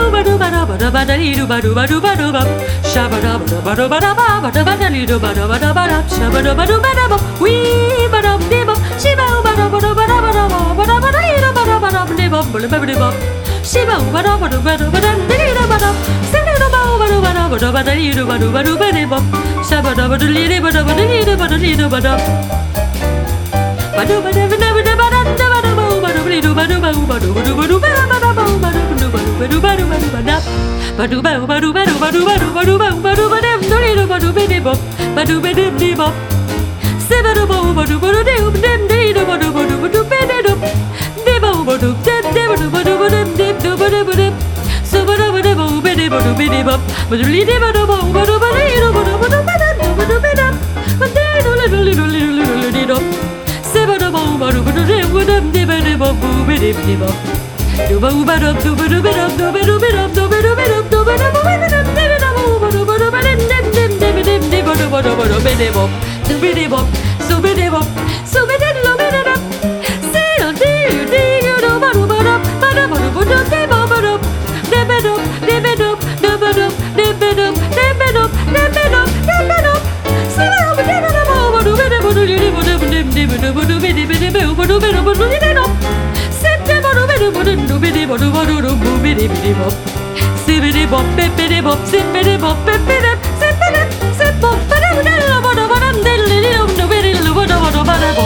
ba do ba da ba da ba da dee do ba do ba do ba do ba. Shabba da ba da ba do ba da ba da ba da dee do ba da ba da ba da. Shabba da ba do ba da ba. Wee ba da dee ba. Shiba ba da ba do ba da ba da ba da ba da dee do ba da ba da dee ba ba da ba dee ba. Shiba ba da ba do ba do ba da dee do ba da. Sing do ba ba do ba da ba do ba da dee do ba do ba do ba dee ba. Shabba da ba do dee ba da ba dee do ba da dee do ba da. Ba do ba da ba da ba da ba da ba da ba do dee do ba do ba do ba do ba do ba do ba da ba da ba ba do do ba do ba do ba do ba do ba da. Ba do ba ba do ba do ba do ba do ba do ba ba do ba dem do dee do ba do ba dee ba. Ba do ba dem dee ba. Se ba do ba ba do ba do dee dem dee do ba do ba do ba do ba dee do. Dee ba ba do dem dee ba do ba do ba dem dee do ba do ba dem. So ba do ba do ba ba dee ba do ba dee ba. Ba do li dee ba do ba do ba dee do ba do ba do ba dem do ba do ba dem. Ba dee do li do li do li do li do dee do. Se ba do ba do ba do dee ba dem dee ba dee ba ba dee dee ba. Do ba ba do do ba do ba do do ba do ba do do ba do ba do do ba do ba dem dee ba do ba do ba dem dem dem dem dem dee ba do ba do ba do ba dee ba. Do ba dee ba. So ba dee ba. So ba dee lo ba da da. Se do dee dee do ba do ba do ba do ba do ba do dee ba ba do. Dee ba do dee ba do do ba do dee ba do dee ba do dee ba do dee ba do. Se ba do dee ba do ba do ba dee ba do dee ba do dem dee ba do ba do ba dee ba dee ba do ba do ba do dee do. Se dee ba do ba do ba do do ba dee ba do ba do do ba dee ba dee ba. Se ba dee ba be be dee ba se ba dee ba be be dee se ba dee se ba ba dee ba dee ba do ba dee dee dee do ba dee do ba do ba do ba dee ba.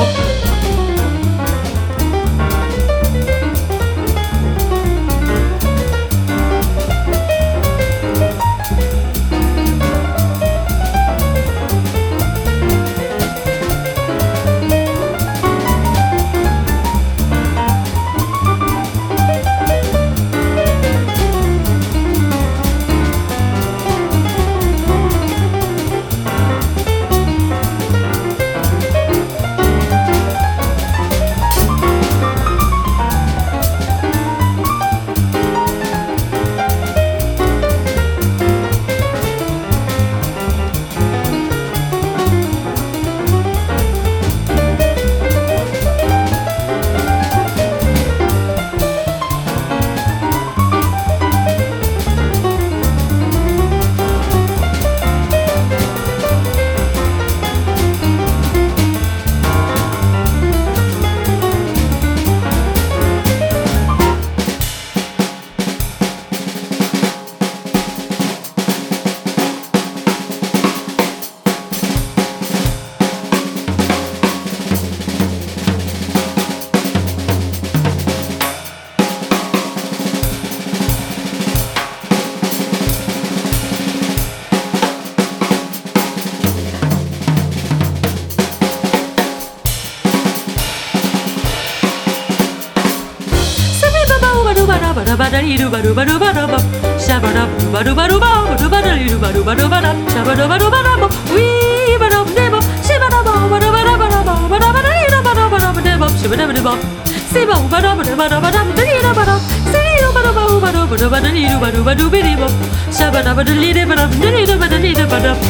Ba da ba da dee do ba do ba do ba da ba. Shabba da ba do ba do ba do ba da dee do ba do ba do ba da. Shabba da ba do ba da ba. Wee ba da dee ba. Shabba da ba ba da ba da ba da ba ba da ba da dee do ba do ba da ba dee ba. Shabba da ba dee ba. Se ba ba da ba da ba da ba da dee do ba da. Se do ba da ba ba do ba do ba da dee do ba do ba do ba dee ba. Shabba da ba da dee do ba da dee do ba da dee do ba da.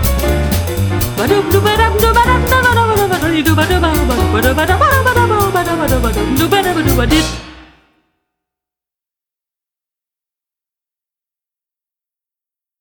Ba do do ba da do ba da do ba da ba da dee do ba do ba ba da ba da ba da ba da ba da ba da ba do ba da ba do ba dee.